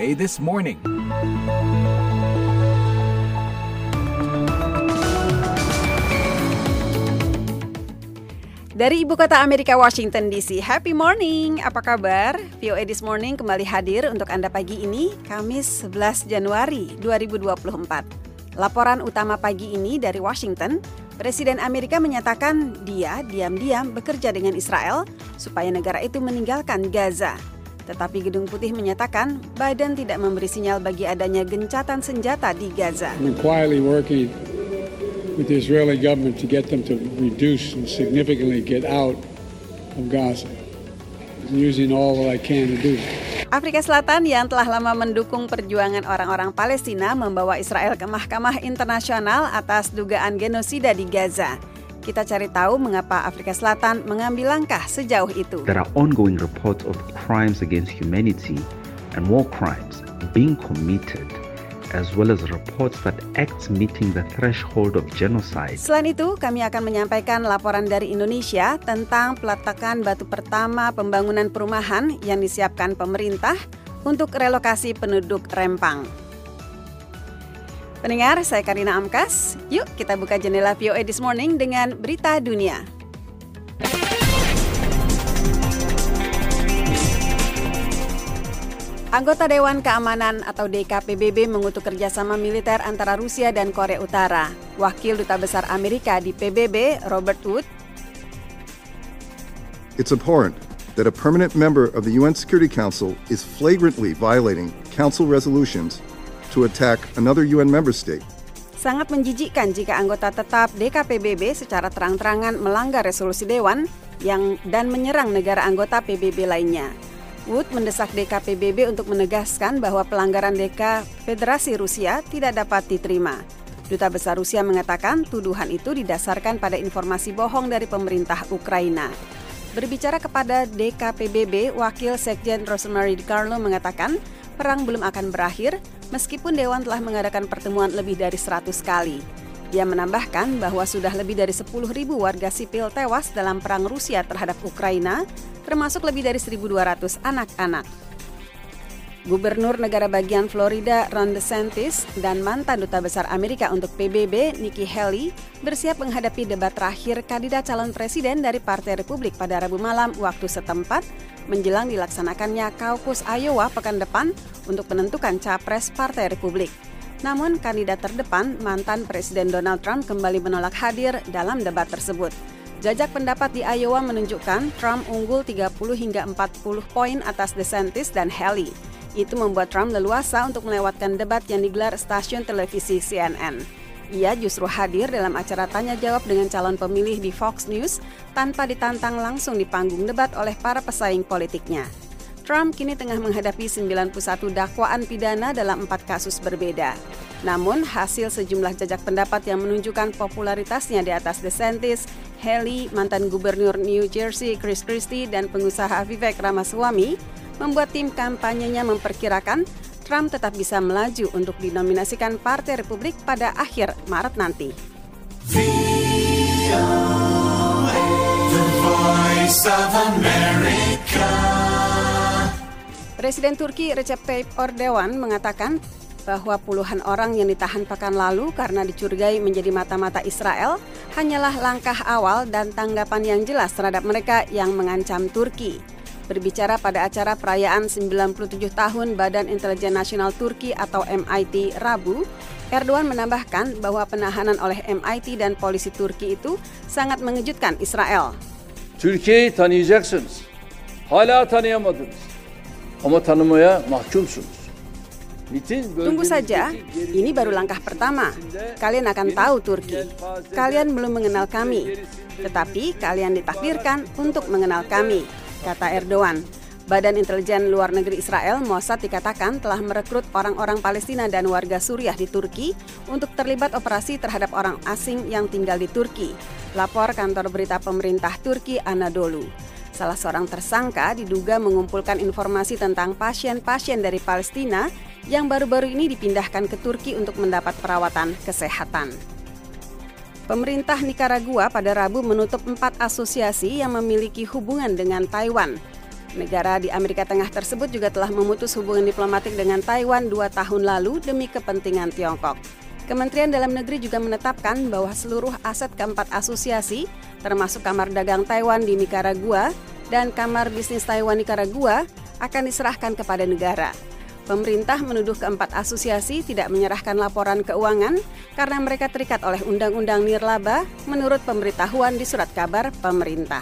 VOA This Morning. Dari Ibu Kota Amerika, Washington DC, Happy Morning, apa kabar? VOA This Morning kembali hadir untuk Anda pagi ini, Kamis 11 Januari 2024. Laporan utama pagi ini dari Washington, Presiden Amerika menyatakan dia diam-diam bekerja dengan Israel supaya negara itu meninggalkan Gaza. Tetapi Gedung Putih menyatakan Biden tidak memberi sinyal bagi adanya gencatan senjata di Gaza. Quietly working with the Israeli government to get them to reduce and significantly get out of Gaza. I'm using all that I can to do. Afrika Selatan yang telah lama mendukung perjuangan orang-orang Palestina membawa Israel ke Mahkamah Internasional atas dugaan genosida di Gaza. Kita cari tahu mengapa Afrika Selatan mengambil langkah sejauh itu. There are ongoing reports of crimes against humanity and war crimes being committed, as well as reports that acts meeting the threshold of genocide. Selain itu, kami akan menyampaikan laporan dari Indonesia tentang peletakan batu pertama pembangunan perumahan yang disiapkan pemerintah untuk relokasi penduduk Rempang. Pendengar, saya Karina Amkas. Yuk kita buka jendela VOA This Morning dengan berita dunia. Anggota Dewan Keamanan atau DKPBB mengutuk kerjasama militer antara Rusia dan Korea Utara. Wakil Duta Besar Amerika di PBB, Robert Wood. It's abhorrent that a permanent member of the UN Security Council is flagrantly violating Council resolutions to attack another UN member state. Sangat menjijikkan jika anggota tetap DKPBB secara terang-terangan melanggar resolusi Dewan dan menyerang negara anggota PBB lainnya. Wood mendesak DKPBB untuk menegaskan bahwa pelanggaran DK Federasi Rusia tidak dapat diterima. Duta Besar Rusia mengatakan tuduhan itu didasarkan pada informasi bohong dari pemerintah Ukraina. Berbicara kepada DKPBB, Wakil Sekjen Rosemary DiCarlo mengatakan perang belum akan berakhir meskipun Dewan telah mengadakan pertemuan lebih dari 100 kali. Dia menambahkan bahwa sudah lebih dari 10.000 warga sipil tewas dalam perang Rusia terhadap Ukraina, termasuk lebih dari 1.200 anak-anak. Gubernur negara bagian Florida Ron DeSantis dan mantan Duta Besar Amerika untuk PBB Nikki Haley bersiap menghadapi debat terakhir kandidat calon presiden dari Partai Republik pada Rabu malam waktu setempat menjelang dilaksanakannya kaukus Iowa pekan depan untuk menentukan capres Partai Republik. Namun kandidat terdepan mantan Presiden Donald Trump kembali menolak hadir dalam debat tersebut. Jajak pendapat di Iowa menunjukkan Trump unggul 30 hingga 40 poin atas DeSantis dan Haley. Itu membuat Trump leluasa untuk melewatkan debat yang digelar stasiun televisi CNN. Ia justru hadir dalam acara tanya jawab dengan calon pemilih di Fox News tanpa ditantang langsung di panggung debat oleh para pesaing politiknya. Trump kini tengah menghadapi 91 dakwaan pidana dalam 4 kasus berbeda. Namun, hasil sejumlah jajak pendapat yang menunjukkan popularitasnya di atas DeSantis, Haley, mantan gubernur New Jersey Chris Christie, dan pengusaha Vivek Ramaswamy membuat tim kampanyenya memperkirakan Trump tetap bisa melaju untuk dinominasikan Partai Republik pada akhir Maret nanti. Presiden Turki Recep Tayyip Erdogan mengatakan bahwa puluhan orang yang ditahan pekan lalu karena dicurigai menjadi mata-mata Israel hanyalah langkah awal dan tanggapan yang jelas terhadap mereka yang mengancam Turki. Berbicara pada acara perayaan 97 tahun Badan Intelijen Nasional Turki atau MIT Rabu, Erdogan menambahkan bahwa penahanan oleh MIT dan polisi Turki itu sangat mengejutkan Israel. Türkiye'yi tanıyacaksınız. Hala tanıyamadınız. Ama tanımaya mahkumsunuz. Tunggu saja, ini baru langkah pertama. Kalian akan tahu Turki. Kalian belum mengenal kami, tetapi kalian ditakdirkan untuk mengenal kami, kata Erdogan. Badan Intelijen Luar Negeri Israel, Mossad, dikatakan telah merekrut orang-orang Palestina dan warga Suriah di Turki untuk terlibat operasi terhadap orang asing yang tinggal di Turki. Lapor kantor berita pemerintah Turki Anadolu. Salah seorang tersangka diduga mengumpulkan informasi tentang pasien-pasien dari Palestina yang baru-baru ini dipindahkan ke Turki untuk mendapat perawatan kesehatan. Pemerintah Nikaragua pada Rabu menutup 4 asosiasi yang memiliki hubungan dengan Taiwan. Negara di Amerika Tengah tersebut juga telah memutus hubungan diplomatik dengan Taiwan 2 tahun lalu demi kepentingan Tiongkok. Kementerian Dalam Negeri juga menetapkan bahwa seluruh aset keempat asosiasi, termasuk Kamar Dagang Taiwan di Nicaragua dan Kamar Bisnis Taiwan Nicaragua, akan diserahkan kepada negara. Pemerintah menuduh keempat asosiasi tidak menyerahkan laporan keuangan karena mereka terikat oleh Undang-Undang Nirlaba menurut pemberitahuan di surat kabar pemerintah.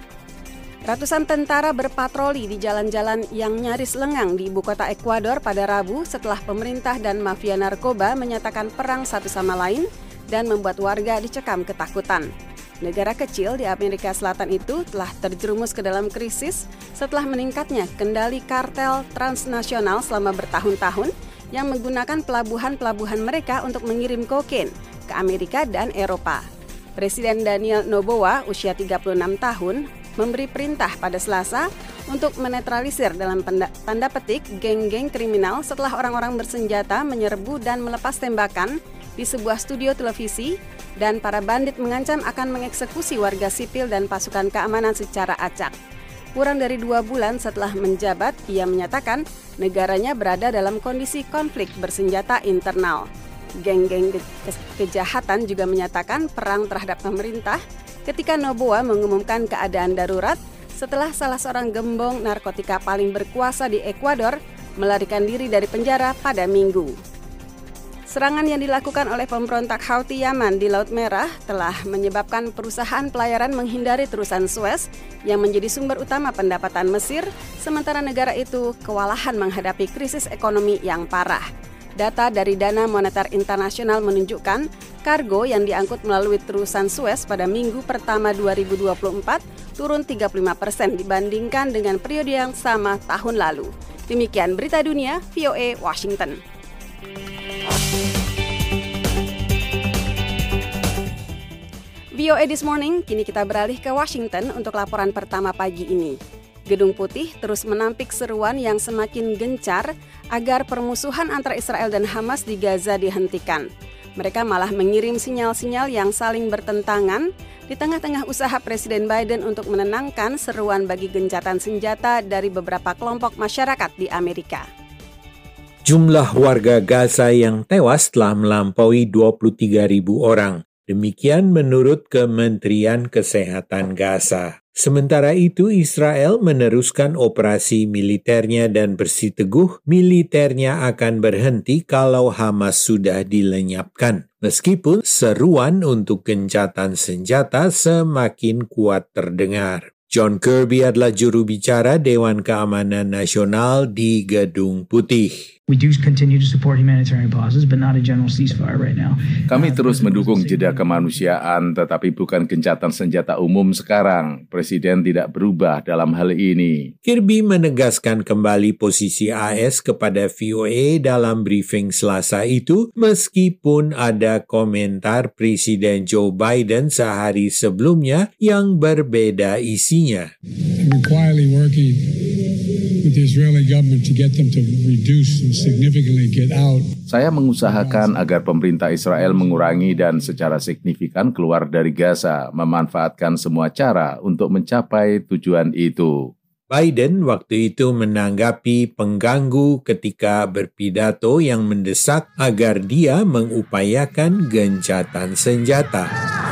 Ratusan tentara berpatroli di jalan-jalan yang nyaris lengang di ibu kota Ekuador pada Rabu setelah pemerintah dan mafia narkoba menyatakan perang satu sama lain dan membuat warga dicekam ketakutan. Negara kecil di Amerika Selatan itu telah terjerumus ke dalam krisis setelah meningkatnya kendali kartel transnasional selama bertahun-tahun yang menggunakan pelabuhan-pelabuhan mereka untuk mengirim kokain ke Amerika dan Eropa. Presiden Daniel Noboa, usia 36 tahun, memberi perintah pada Selasa untuk menetralisir dalam tanda petik geng-geng kriminal setelah orang-orang bersenjata menyerbu dan melepas tembakan di sebuah studio televisi dan para bandit mengancam akan mengeksekusi warga sipil dan pasukan keamanan secara acak. Kurang dari 2 bulan setelah menjabat, ia menyatakan negaranya berada dalam kondisi konflik bersenjata internal. Geng-geng kejahatan juga menyatakan perang terhadap pemerintah ketika Noboa mengumumkan keadaan darurat setelah salah seorang gembong narkotika paling berkuasa di Ekuador melarikan diri dari penjara pada Minggu. Serangan yang dilakukan oleh pemberontak Houthi Yaman di Laut Merah telah menyebabkan perusahaan pelayaran menghindari terusan Suez yang menjadi sumber utama pendapatan Mesir, sementara negara itu kewalahan menghadapi krisis ekonomi yang parah. Data dari Dana Moneter Internasional menunjukkan kargo yang diangkut melalui terusan Suez pada minggu pertama 2024 turun 35% dibandingkan dengan periode yang sama tahun lalu. Demikian berita dunia VOA Washington. VOA This Morning, kini kita beralih ke Washington untuk laporan pertama pagi ini. Gedung Putih terus menampik seruan yang semakin gencar agar permusuhan antara Israel dan Hamas di Gaza dihentikan. Mereka malah mengirim sinyal-sinyal yang saling bertentangan di tengah-tengah usaha Presiden Biden untuk menenangkan seruan bagi gencatan senjata dari beberapa kelompok masyarakat di Amerika. Jumlah warga Gaza yang tewas telah melampaui 23.000 orang. Demikian menurut Kementerian Kesehatan Gaza. Sementara itu, Israel meneruskan operasi militernya dan bersiteguh militernya akan berhenti kalau Hamas sudah dilenyapkan. Meskipun seruan untuk gencatan senjata semakin kuat terdengar. John Kirby adalah juru bicara Dewan Keamanan Nasional di Gedung Putih. We do continue to support humanitarian pauses, but not a general ceasefire right now. Kami terus mendukung jeda kemanusiaan, tetapi bukan gencatan senjata umum sekarang. Presiden tidak berubah dalam hal ini. Kirby menegaskan kembali posisi AS kepada VOA dalam briefing Selasa itu, meskipun ada komentar Presiden Joe Biden sehari sebelumnya yang berbeda isinya. We're quietly working with the Israeli government to get them to reduce and significantly get out. Saya mengusahakan agar pemerintah Israel mengurangi dan secara signifikan keluar dari Gaza, memanfaatkan semua cara untuk mencapai tujuan itu. Biden waktu itu menanggapi pengganggu ketika berpidato yang mendesak agar dia mengupayakan gencatan senjata.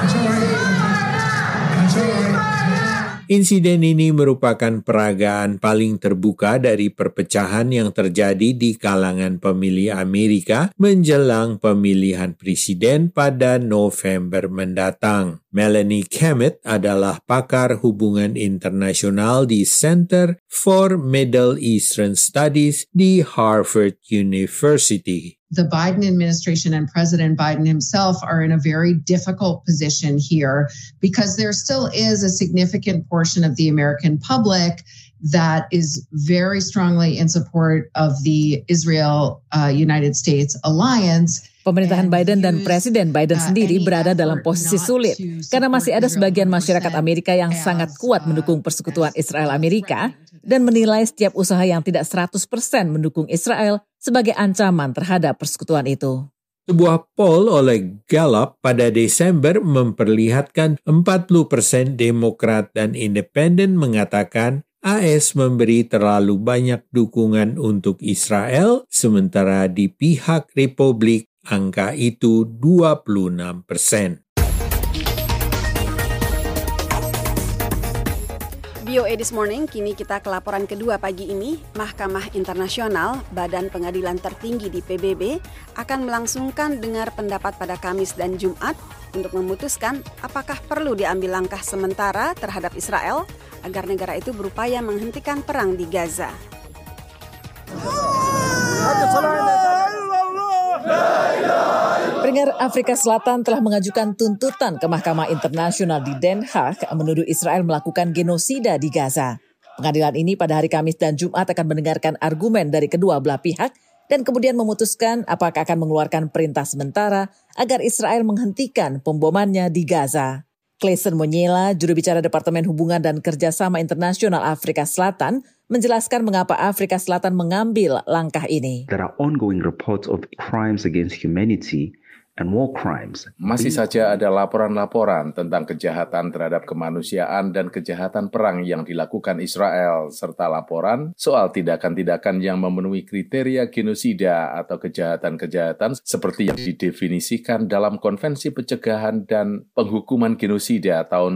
Insiden ini merupakan peragaan paling terbuka dari perpecahan yang terjadi di kalangan pemilih Amerika menjelang pemilihan presiden pada November mendatang. Melanie Kemet adalah pakar hubungan internasional di Center for Middle Eastern Studies di Harvard University. The Biden administration and President Biden himself are in a very difficult position here because there still is a significant portion of the American public that is very strongly in support of the Israel-United States alliance. Pemerintahan Biden dan Presiden Biden sendiri berada dalam posisi sulit karena masih ada sebagian masyarakat Amerika yang sangat kuat mendukung persekutuan Israel-Amerika dan menilai setiap usaha yang tidak 100% mendukung Israel sebagai ancaman terhadap persekutuan itu. Sebuah poll oleh Gallup pada Desember memperlihatkan 40% Demokrat dan Independen mengatakan AS memberi terlalu banyak dukungan untuk Israel, sementara di pihak Republik angka itu 26%. VOA This Morning, kini kita ke laporan kedua pagi ini. Mahkamah Internasional, badan pengadilan tertinggi di PBB, akan melangsungkan dengar pendapat pada Kamis dan Jumat untuk memutuskan apakah perlu diambil langkah sementara terhadap Israel agar negara itu berupaya menghentikan perang di Gaza. Pendengar, Afrika Selatan telah mengajukan tuntutan ke Mahkamah Internasional di Den Haag menuduh Israel melakukan genosida di Gaza. Pengadilan ini pada hari Kamis dan Jumat akan mendengarkan argumen dari kedua belah pihak dan kemudian memutuskan apakah akan mengeluarkan perintah sementara agar Israel menghentikan pembomannya di Gaza. Clayson Monyela, juru bicara Departemen Hubungan dan Kerjasama Internasional Afrika Selatan, menjelaskan mengapa Afrika Selatan mengambil langkah ini. There are ongoing reports of crimes against humanity and war crimes. Masih saja ada laporan-laporan tentang kejahatan terhadap kemanusiaan dan kejahatan perang yang dilakukan Israel, serta laporan soal tindakan-tindakan yang memenuhi kriteria genosida atau kejahatan-kejahatan seperti yang didefinisikan dalam Konvensi Pencegahan dan Penghukuman Genosida tahun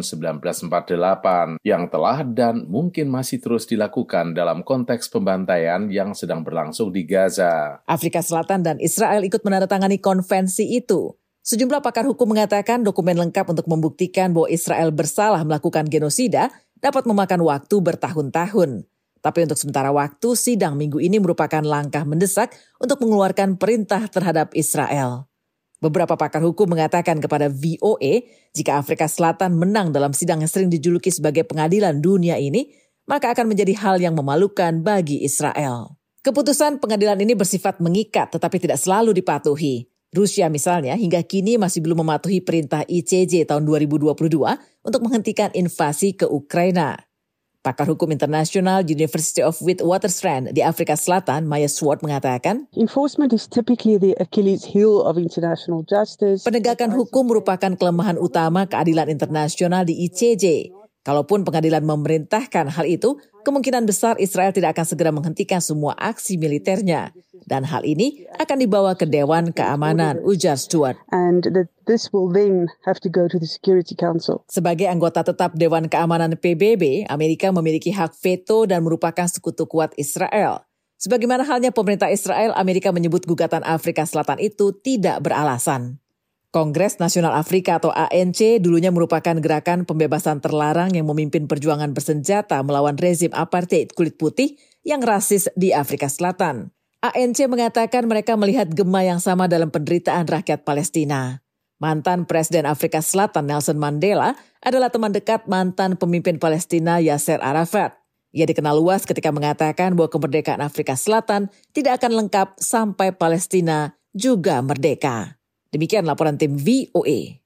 1948 yang telah dan mungkin masih terus dilakukan dalam konteks pembantaian yang sedang berlangsung di Gaza. Afrika Selatan dan Israel ikut menandatangani konvensi itu. Sejumlah pakar hukum mengatakan dokumen lengkap untuk membuktikan bahwa Israel bersalah melakukan genosida dapat memakan waktu bertahun-tahun. Tapi untuk sementara waktu, sidang minggu ini merupakan langkah mendesak untuk mengeluarkan perintah terhadap Israel. Beberapa pakar hukum mengatakan kepada VOA, jika Afrika Selatan menang dalam sidang yang sering dijuluki sebagai pengadilan dunia ini, maka akan menjadi hal yang memalukan bagi Israel. Keputusan pengadilan ini bersifat mengikat tetapi tidak selalu dipatuhi. Rusia misalnya hingga kini masih belum mematuhi perintah ICJ tahun 2022 untuk menghentikan invasi ke Ukraina. Pakar hukum internasional University of Witwatersrand di Afrika Selatan, Maya Swart mengatakan, enforcement is typically the Achilles heel of international justice. Penegakan hukum merupakan kelemahan utama keadilan internasional di ICJ. Kalaupun pengadilan memerintahkan hal itu, kemungkinan besar Israel tidak akan segera menghentikan semua aksi militernya. Dan hal ini akan dibawa ke Dewan Keamanan, ujar Stewart. And that this will then have to go to the Security Council. Sebagai anggota tetap Dewan Keamanan PBB, Amerika memiliki hak veto dan merupakan sekutu kuat Israel. Sebagaimana halnya pemerintah Israel, Amerika menyebut gugatan Afrika Selatan itu tidak beralasan. Kongres Nasional Afrika atau ANC dulunya merupakan gerakan pembebasan terlarang yang memimpin perjuangan bersenjata melawan rezim apartheid kulit putih yang rasis di Afrika Selatan. ANC mengatakan mereka melihat gema yang sama dalam penderitaan rakyat Palestina. Mantan Presiden Afrika Selatan Nelson Mandela adalah teman dekat mantan pemimpin Palestina Yasser Arafat. Ia dikenal luas ketika mengatakan bahwa kemerdekaan Afrika Selatan tidak akan lengkap sampai Palestina juga merdeka. Demikian laporan tim VOA.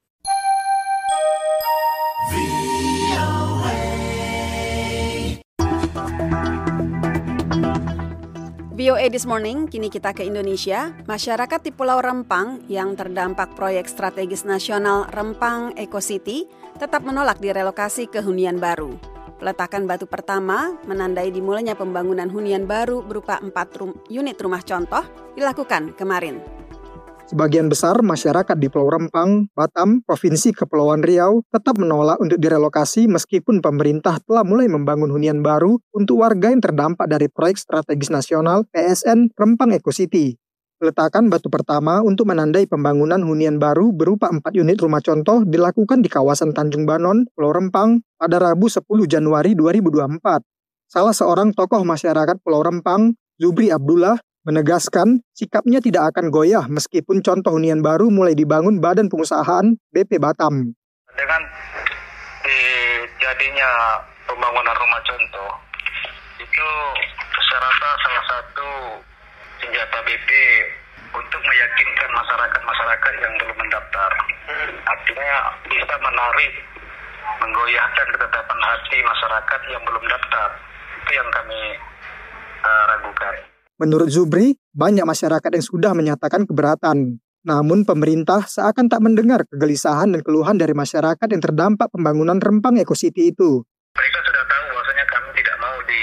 VOA This Morning, kini kita ke Indonesia. Masyarakat di Pulau Rempang yang terdampak proyek strategis nasional Rempang Eco City tetap menolak direlokasi ke hunian baru. Peletakan batu pertama menandai dimulainya pembangunan hunian baru berupa 4 unit rumah contoh dilakukan kemarin. Sebagian besar masyarakat di Pulau Rempang, Batam, Provinsi Kepulauan Riau tetap menolak untuk direlokasi meskipun pemerintah telah mulai membangun hunian baru untuk warga yang terdampak dari proyek strategis nasional PSN Rempang Eco City. Peletakan batu pertama untuk menandai pembangunan hunian baru berupa 4 unit rumah contoh dilakukan di kawasan Tanjung Banon, Pulau Rempang pada Rabu 10 Januari 2024. Salah seorang tokoh masyarakat Pulau Rempang, Zubri Abdullah, menegaskan sikapnya tidak akan goyah meskipun contoh hunian baru mulai dibangun Badan Pengusahaan BP Batam. Dengan jadinya pembangunan rumah contoh, itu saya rasa salah satu senjata BP untuk meyakinkan masyarakat yang belum mendaftar. Artinya bisa menarik, menggoyahkan ketetapan hati masyarakat yang belum daftar. Itu yang kami ragukan. Menurut Zubri, banyak masyarakat yang sudah menyatakan keberatan. Namun pemerintah seakan tak mendengar kegelisahan dan keluhan dari masyarakat yang terdampak pembangunan Rempang Eco City itu. Mereka sudah tahu bahwasanya kami tidak mau di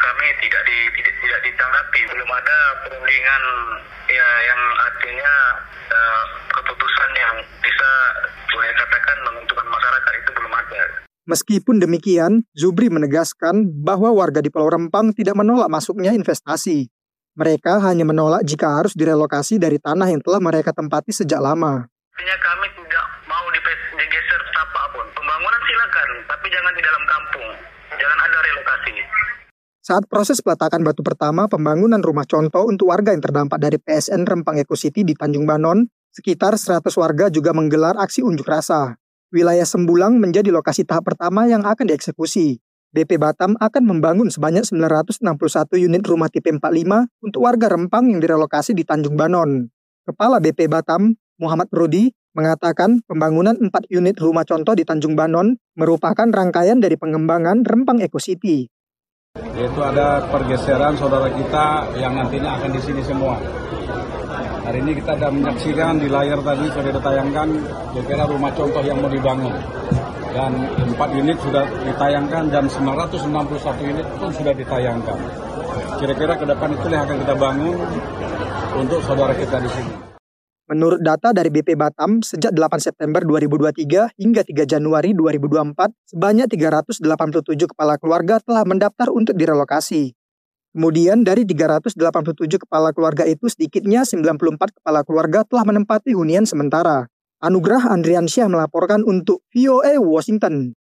kami tidak ditanggapi. Belum ada perundingan ya yang artinya keputusan yang bisa saya katakan menguntungkan masyarakat itu belum ada. Meskipun demikian, Zubri menegaskan bahwa warga di Pulau Rempang tidak menolak masuknya investasi. Mereka hanya menolak jika harus direlokasi dari tanah yang telah mereka tempati sejak lama. Artinya kami tidak mau digeser apapun. Pembangunan silakan, tapi jangan di dalam kampung. Jangan ada relokasi. Saat proses peletakan batu pertama pembangunan rumah contoh untuk warga yang terdampak dari PSN Rempang Eco City di Tanjung Banon, sekitar 100 warga juga menggelar aksi unjuk rasa. Wilayah Sembulang menjadi lokasi tahap pertama yang akan dieksekusi. BP Batam akan membangun sebanyak 961 unit rumah tipe 45 untuk warga Rempang yang direlokasi di Tanjung Banon. Kepala BP Batam, Muhammad Rudi, mengatakan pembangunan 4 unit rumah contoh di Tanjung Banon merupakan rangkaian dari pengembangan Rempang Eco City. Yaitu ada pergeseran saudara kita yang nantinya akan di sini semua. Hari ini kita sudah menyaksikan di layar tadi sudah ditayangkan kira-kira rumah contoh yang mau dibangun. Dan 4 unit sudah ditayangkan dan 961 unit pun sudah ditayangkan. Kira-kira ke depan itulah yang akan kita bangun untuk saudara kita di sini. Menurut data dari BP Batam, sejak 8 September 2023 hingga 3 Januari 2024, sebanyak 387 kepala keluarga telah mendaftar untuk direlokasi. Kemudian dari 387 kepala keluarga itu sedikitnya 94 kepala keluarga telah menempati hunian sementara. Anugrah Andriansyah melaporkan untuk VOA Washington.